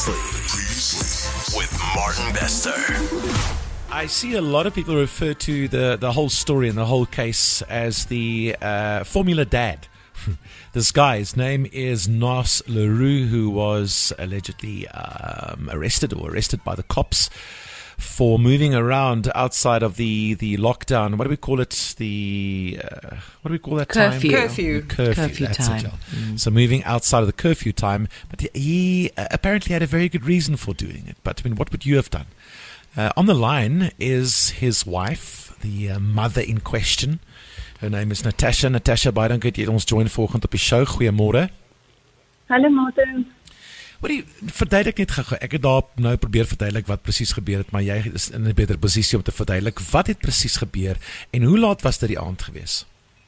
Previously with Martin Bester. I see a lot of people refer to the whole story and the whole case as the Formula Dad. This guy, his name is Nas LaRue, who was allegedly arrested by the cops for moving around outside of the lockdown. What do we call it? What do we call that curfew. time? Curfew That's time. it. So moving outside of the curfew time. But he apparently had a very good reason for doing it. But I mean, what would you have done? On the line is his wife, the mother in question. Her name is Natasha. Natasha, baie dankie dat jy ons join vanoggend op die show. Goeiemôre. Hallo Martin. Verduidelik net gou. Ek het daar nou probeer verduidelik wat presies gebeur het, maar jy is in 'n beter posisie om te verduidelik wat het presies gebeur en hoe laat was dit die aand gewees?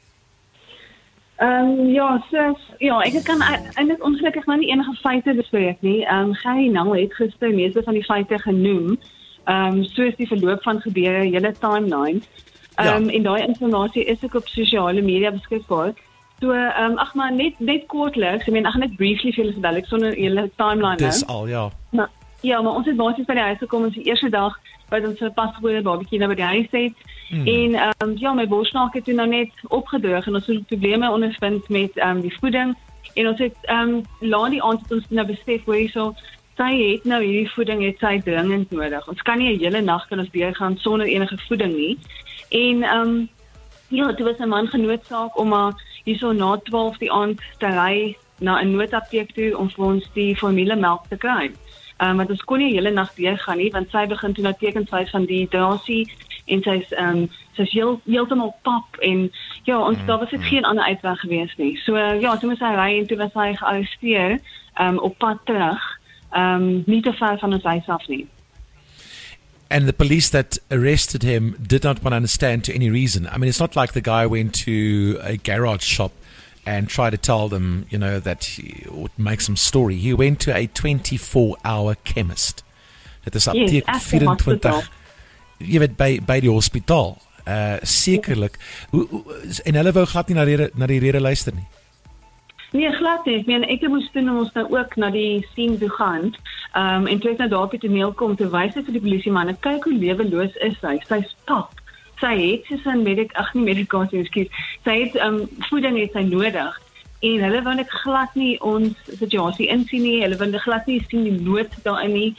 Ek kan eintlik ongelukkig nou nie enige feite bespreek nie. Gary Nel het gister meeste van die feite genoem. Soos die verloop van gebeure, hele timeline. En daai informasie is ook op sosiale media beskikbaar. So, maar net kortliks, ek gaan net briefly vir julle verduidelik sonder hele timeline. Dis al, ja. Maar ons het basies by die huis gekom, ons die eerste dag wat ons vir pasgebore babatjie nou by die huis het. En my borsnaak het toen nou net opgedroog en ons het probleme ondervind met die voeding. En ons het laat die aand het ons nou besef hoe sy het nou hierdie voeding het sy dringend nodig. Ons kan nie 'n hele nag kan ons deurgaan sonder enige voeding nie. En toe was 'n man genoodsaak om maar hierso na 12 die aand te ry na 'n noodapteek toe om vir ons die formulemelk te kry. Want ons kon nie 'n hele nag deurgaan nie, want sy begin toe nou tekens wys van dehydrasie en sy's heeltemal pap en daar was dit geen ander uitweg gewees nie. So toe moes hy ry en toe was hy gearresteer op pad terug. Nie te ver van ons huis af nie. And the police that arrested him did not want to understand to any reason. I mean, it's not like the guy went to a garage shop and tried to tell them, that he would make some story. He went to a 24-hour chemist. Dit is apteek 24. Jy weet, by die hospitaal. Sekerlik. En hulle wou glad nie na die rede luister nie. Nee, glad nie. Ek moes toen ons nou ook na die scene toe gaan. En toe ek nou daar op die toneel kom, te wys vir die polisiemanne, kyk hoe leweloos is sy. Sy's pap. Sy het soos 'n medikasie, sy het voeding het sy nodig. En hulle wou net glad nie ons situasie insien nie. Hulle wou glad nie sien die nood daarin nie.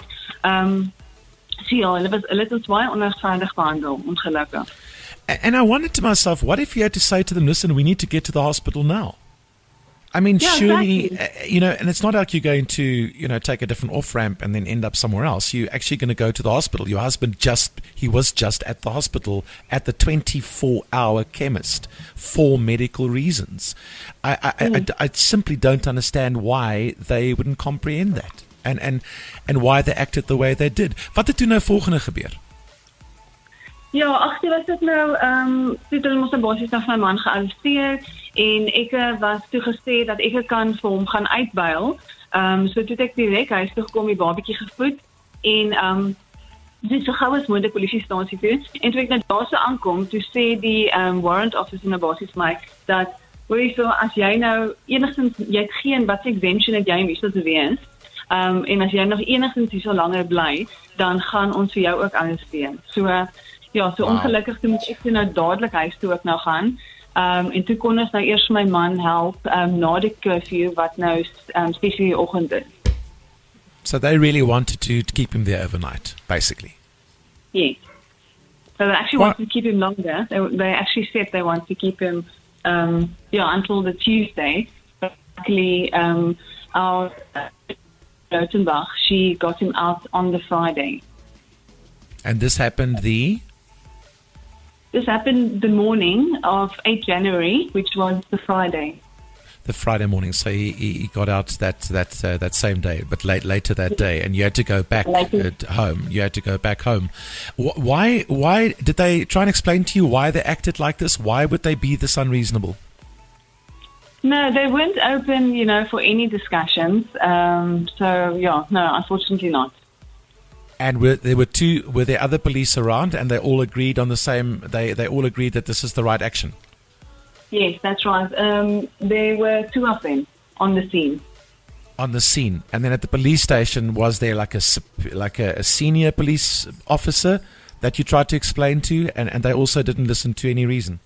Hulle het ons baie onregverdig behandel, ongelukkig. And I wondered to myself, what if you had to say to them, listen, we need to get to the hospital now? I mean, surely, exactly. And it's not like you're going to, take a different off-ramp and then end up somewhere else. You're actually going to go to the hospital. Your husband he was just at the hospital at the 24-hour chemist for medical reasons. I simply don't understand why they wouldn't comprehend that and why they acted the way they did. Wat het toe nou volgende gebeur? Toe was dit nou, toe hulle ons basies na my man gearresteer en ek was toe gesê dat ek kan vir hom gaan uitbuil. So toe ek direk huis toe gekom, die babatjie gevoed en dis so gou as moontlik polisiestasie toe. En toe ek nou daar so aankom, toe sê die warrant officer na basies my dat as jy nou enigstens jy het geen wat exemption het jy om hier te wees. En as jy nog enigstens hier so langer bly, dan gaan ons vir jou ook arresteer. So ongelukkig toe moet ek nou dadelik huis toe ook nou gaan. En toe kon ons nou eers my man help na die curfew wat nou spesiaal die oggend is. So they really wanted to keep him there overnight, basically. Yes. So they actually wanted to keep him longer. They actually said they want to keep him until the Tuesday. But luckily our Rotenbach, she got him out on the Friday. And this happened This happened the morning of 8 January, which was the Friday. The Friday morning, so he got out that same day, but later that day, and you had to go back home. You had to go back home. Why did they try and explain to you why they acted like this? Why would they be this unreasonable? No, they weren't open, for any discussions. No, unfortunately not. And were there other police around, and they all agreed on the same? They all agreed that this is the right action. Yes, that's right. There were two of them on the scene. on the scene, and then at the police station, was there like a senior police officer that you tried to explain to, and they also didn't listen to any reason?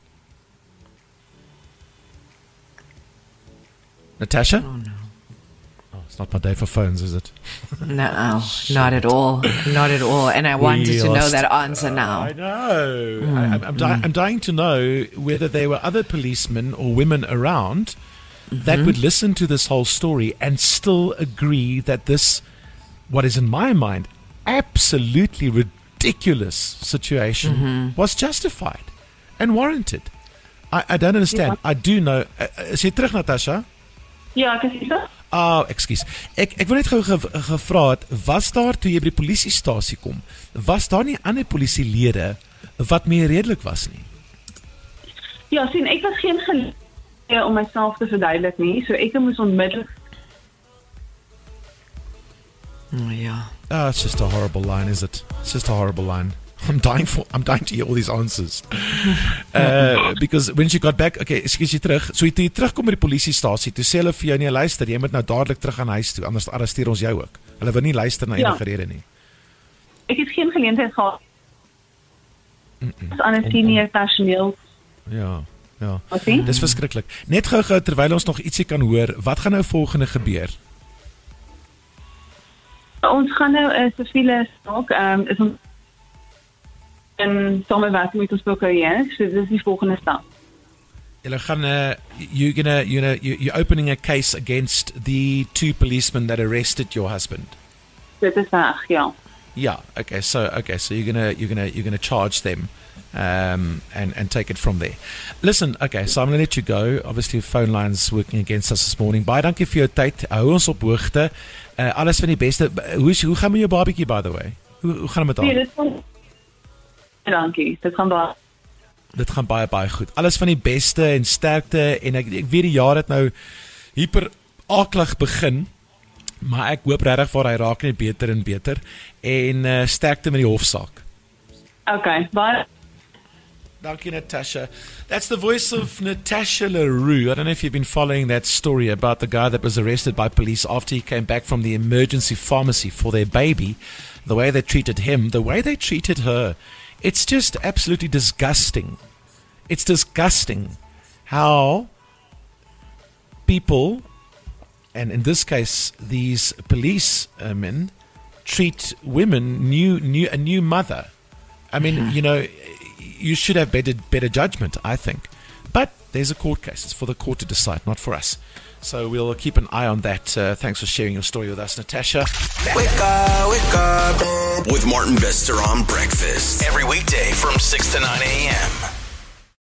Natasha? Oh, no. Oh, it's not my day for phones, is it? No, not at all. Not at all. And I wanted to know that answer now. I know. I'm dying to know whether there were other policemen or women around that would listen to this whole story and still agree that this, what is in my mind, absolutely ridiculous situation was justified and warranted. I don't understand. I do know. Is jy terug, Natasha? Ja, ek is hier. Ekskuus. Ek wil net gou gevra het, was daar toe jy by die polisiestasie kom, was daar nie ander polisielede wat meer redelik was nie? Ja, sien, ek was geen geleerde om myself te verduidelik nie, so ek moes onmiddellik. Ja. It's just a horrible line, is it? It's just a horrible line. I'm dying to hear all these answers. Because when she got back, okay, excuse jy terug. So toe jy terugkom by die polisiestasie, toe sê hulle vir jou nee, luister, jy moet nou dadelik terug aan huis toe, anders arresteer ons jou ook. Hulle wil nie luister na enige rede nie. Ek het geen geleentheid gehad. Aan 'n senior personeel. Ja. Okay. Dis verskriklik. Net gou terwyl ons nog ietsie kan hoor, wat gaan nou volgende gebeur? Ons gaan nou 'n siviele saak is ons in samewerking met ons prokureur, so dis die volgende stap. Julle gaan you're opening a case against the 2 policemen that arrested your husband. Dit is reg, ja. Yeah. Okay. So you're gonna charge them, and take it from there. Listen. Okay. So I'm gonna let you go. Obviously, phone lines working against us this morning. Baie dankie vir jou tyd. Hou ons op hoogte. Alles van die beste. Hoe gaan met jou babatjie, by the way? Hoe gaan dit met haar? Nee, dankie. Dit gaan baie goed. Alles van die beste en sterkte, en ek weet die jaar het nou hyperakelig begin, maar ek hoop regtig vir hy raak net beter en beter, en sterkte met die hofsaak. Okay, baie. Dankie, Natasha. That's the voice of Natasha LaRue. I don't know if you've been following that story about the guy that was arrested by police after he came back from the emergency pharmacy for their baby. The way they treated him, the way they treated her. It's just absolutely disgusting. It's disgusting how people, and in this case, these police men, treat women, a new mother. I mean, you should have better judgment, I think. But there's a court case. It's for the court to decide, not for us. So we'll keep an eye on that. Thanks for sharing your story with us, Natasha. Wake up with Martin Bester on breakfast every weekday from 6 to 9 a.m.